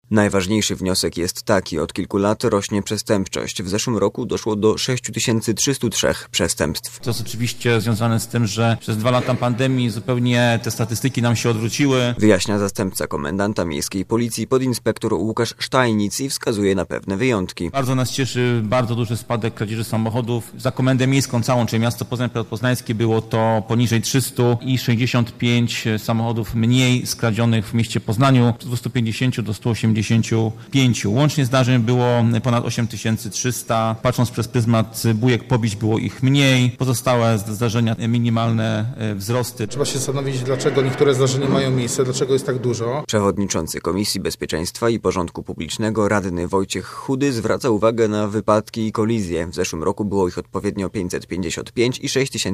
Najważniejszy wniosek jest taki: od kilku lat rośnie przestępczość. W zeszłym roku doszło do 6303 przestępstw. To jest oczywiście związane z tym, że przez 2 lata pandemii zupełnie te statystyki nam się odwróciły. Wyjaśnia zastępca komendanta miejskiej policji podinspektor Łukasz Sztajnic i wskazuje na pewne wyjątki. Bardzo nas cieszy bardzo duży spadek kradzieży samochodów. Za komendę miejską całą, czyli miasto Poznań Poznańskie, było to poniżej 300 i 65 samochodów mniej skradzionych w mieście Poznaniu, z 250 do 185. Łącznie zdarzeń było ponad 8300. Patrząc przez pryzmat bójek pobić, było ich mniej. Pozostałe zdarzenia minimalne wzrosty. Trzeba się zastanowić, dlaczego niektóre zdarzenia mają miejsce, dlaczego jest tak dużo. Przewodniczący Komisji Bezpieczeństwa i Porządku Publicznego radny Wojciech Chudy zwraca uwagę na wypadki i kolizje. W zeszłym roku było ich odpowiednio 555 i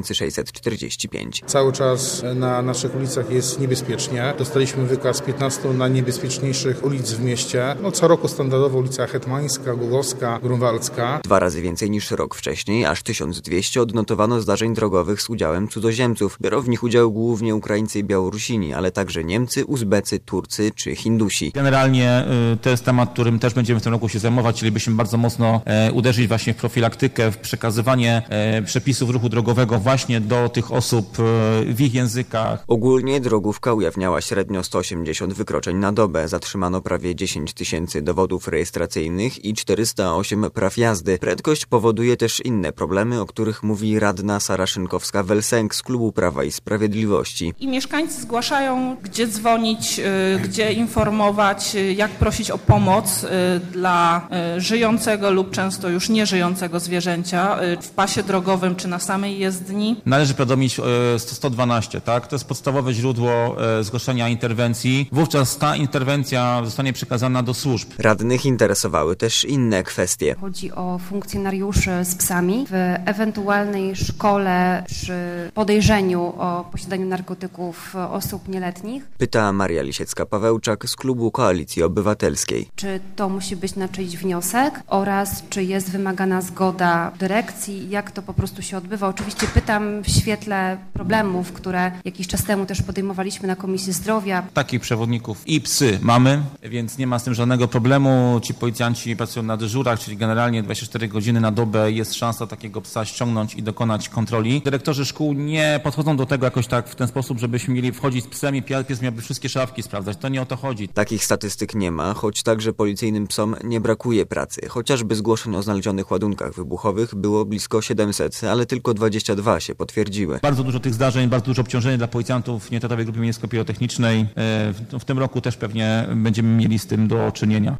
6645. Cały czas na naszych ulicach jest niebezpiecznie. Dostaliśmy wykaz 15 najniebezpieczniejszych ulic w mieście. Co roku standardowo ulica Hetmańska, Głogowska, Grunwaldzka. 2 razy więcej niż rok wcześniej, aż 1200 odnotowano zdarzeń drogowych z udziałem cudzoziemców. Biorą w nich udział głównie Ukraińcy i Białorusini, ale także Niemcy, Uzbecy, Turcy czy Hindusi. Generalnie to jest temat, którym też będziemy w tym roku się zajmować. Chcielibyśmy bardzo mocno uderzyć właśnie w profilaktykę, w przekazywanie przepisów ruchu drogowego właśnie do tych osób w ich językach. Ogólnie drogówka ujawniała średnio 180 wykroczeń na dobę. Zatrzymano prawie 10 000 dowodów rejestracyjnych i 408 praw jazdy. Prędkość powoduje też inne problemy, o których mówi radna Sara Szynkowska-Welsenk z Klubu Prawa i Sprawiedliwości. I mieszkańcy zgłaszają, gdzie dzwonić, gdzie informować, jak prosić o pomoc dla żyjącego lub często już nieżyjącego zwierzęcia w pasie drogowym czy na samej jezdni. Należy powiadomić 112, tak? To jest podstawowe źródło zgłoszenia interwencji. Wówczas ta interwencja zostanie przekazana do służb. Radnych interesowały też inne kwestie. Chodzi o funkcjonariuszy z psami. W ewentualnej szkole przy podejrzeniu o posiadaniu narkotyków osób nieletnich. Pyta Maria Lisiecka-Pawełczak z Klubu Koalicji Obywatelskiej. Czy to musi być na czyjś wniosek oraz czy jest wymagana zgoda dyrekcji, jak to po prostu się odbywa. Oczywiście pytam w świetle problemów, które jakiś czas temu też podejmowaliśmy na Komisji Zdrowia. Takich przewodników i psy mamy, więc nie ma z tym żadnego problemu. Ci policjanci pracują na dyżurach, czyli generalnie 24 godziny na dobę jest szansa takiego psa ściągnąć i dokonać kontroli. Dyrektorzy szkół nie podchodzą do tego jakoś tak w ten sposób, żebyśmy mieli wchodzić z psem i pies miałby wszystkie szafki sprawdzać. To nie o to chodzi. Takich statystyk nie ma, choć także policyjnym psom nie brakuje pracy. Chociażby zgłoszeń o znalezionych ładunkach wybuchowych było blisko 700, ale tylko 22 się potwierdziły. Bardzo dużo tych zdarzeń, bardzo dużo obciążenia dla policjantów Nieetatowej Grupy Miejsko-Pirotechnicznej. W tym roku też pewnie będziemy mieli z tym do czynienia.